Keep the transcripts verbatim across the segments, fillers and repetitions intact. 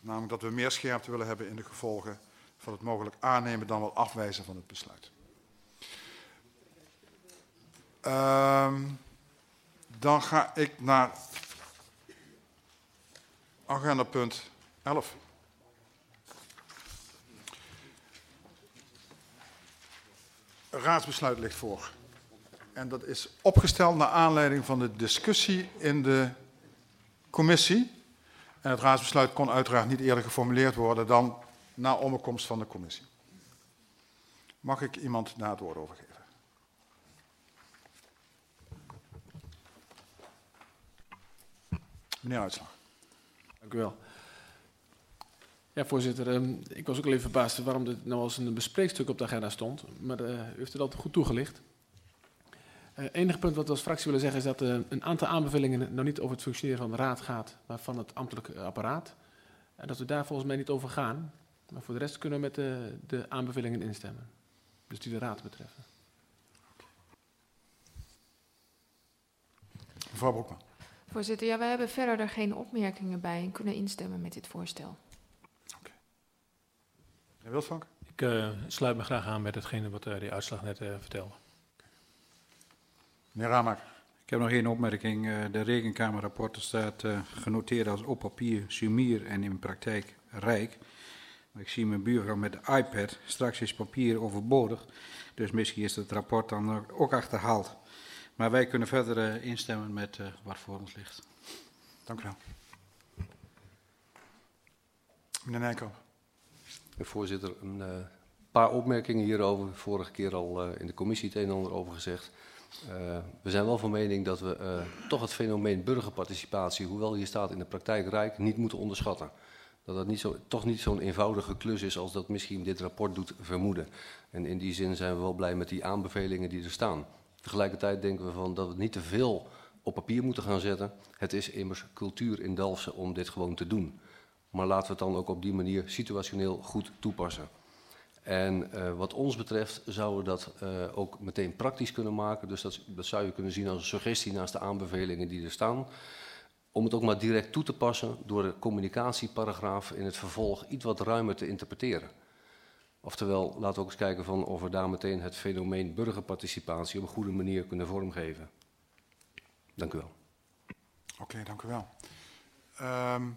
Namelijk dat we meer scherpte willen hebben in de gevolgen van het mogelijk aannemen dan wel afwijzen van het besluit. Um, dan ga ik naar agenda punt elf. Raadsbesluit ligt voor. En dat is opgesteld naar aanleiding van de discussie in de commissie. En het raadsbesluit kon uiteraard niet eerder geformuleerd worden dan na omkomst van de commissie. Mag ik iemand daar het woord over geven? Meneer Uitslag. Dank u wel. Ja, voorzitter, uh, ik was ook al even verbaasd waarom dit nou als een bespreekstuk op de agenda stond. Maar uh, u heeft het altijd goed toegelicht. Het uh, enige punt wat we als fractie willen zeggen is dat uh, een aantal aanbevelingen nou niet over het functioneren van de raad gaat, maar van het ambtelijke apparaat. En dat we daar volgens mij niet over gaan. Maar voor de rest kunnen we met de, de aanbevelingen instemmen. Dus die de raad betreffen. Mevrouw Broekman. Voorzitter, ja, wij hebben verder er geen opmerkingen bij en kunnen instemmen met dit voorstel. Oké. Meneer Wildvank? Ik uh, sluit me graag aan met hetgene wat uh, de uitslag net uh, vertelde. Meneer Ramaker. Ik heb nog één opmerking. Uh, de rekenkamerrapporten staat uh, genoteerd als op papier sumier en in praktijk rijk. Ik zie mijn buurvrouw met de iPad. Straks is papier overbodig. Dus misschien is het rapport dan ook achterhaald. Maar wij kunnen verder uh, instemmen met uh, wat voor ons ligt. Dank u wel. Meneer Nijkamp. Voorzitter, een uh, paar opmerkingen hierover. Vorige keer al uh, in de commissie het een en ander over gezegd. Uh, we zijn wel van mening dat we uh, toch het fenomeen burgerparticipatie, hoewel hier staat in de praktijk rijk, niet moeten onderschatten. Dat dat niet zo, toch niet zo'n eenvoudige klus is als dat misschien dit rapport doet vermoeden. En in die zin zijn we wel blij met die aanbevelingen die er staan. Tegelijkertijd denken we van dat we niet te veel op papier moeten gaan zetten. Het is immers cultuur in Dalfsen om dit gewoon te doen. Maar laten we het dan ook op die manier situationeel goed toepassen. En uh, wat ons betreft zouden we dat uh, ook meteen praktisch kunnen maken. Dus dat, dat zou je kunnen zien als een suggestie naast de aanbevelingen die er staan. Om het ook maar direct toe te passen door de communicatieparagraaf in het vervolg iets wat ruimer te interpreteren. Oftewel, laten we ook eens kijken van of we daar meteen het fenomeen burgerparticipatie op een goede manier kunnen vormgeven. Dank u wel. Oké, okay, dank u wel. Um,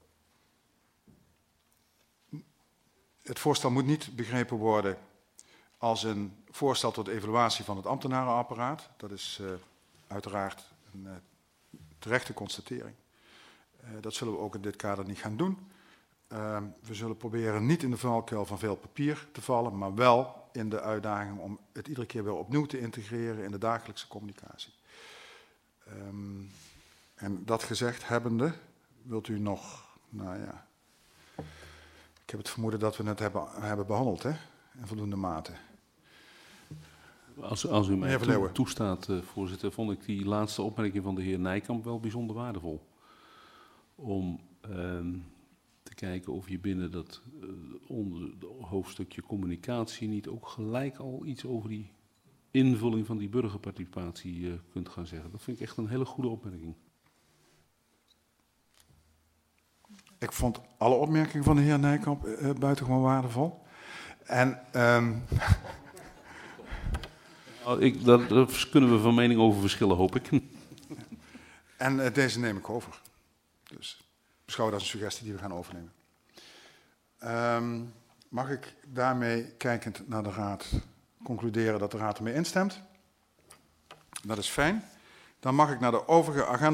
het voorstel moet niet begrepen worden als een voorstel tot evaluatie van het ambtenarenapparaat. Dat is uh, uiteraard een uh, terechte constatering. Uh, dat zullen we ook in dit kader niet gaan doen. Uh, we zullen proberen niet in de valkuil van veel papier te vallen, maar wel in de uitdaging om het iedere keer weer opnieuw te integreren in de dagelijkse communicatie. Um, en dat gezegd hebbende, wilt u nog, nou ja, ik heb het vermoeden dat we het hebben, hebben behandeld, hè, in voldoende mate. Als, als u mij toe, toestaat, uh, voorzitter, vond ik die laatste opmerking van de heer Nijkamp wel bijzonder waardevol. Om uh, te kijken of je binnen dat uh, onder, hoofdstukje communicatie niet ook gelijk al iets over die invulling van die burgerparticipatie uh, kunt gaan zeggen. Dat vind ik echt een hele goede opmerking. Ik vond alle opmerkingen van de heer Nijkamp uh, buitengewoon waardevol. En um... ik, daar, daar kunnen we van mening over verschillen, hoop ik. En uh, deze neem ik over. Dus beschouw dat als een suggestie die we gaan overnemen. Um, mag ik daarmee, kijkend naar de raad, concluderen dat de raad ermee instemt? Dat is fijn. Dan mag ik naar de overige agenda.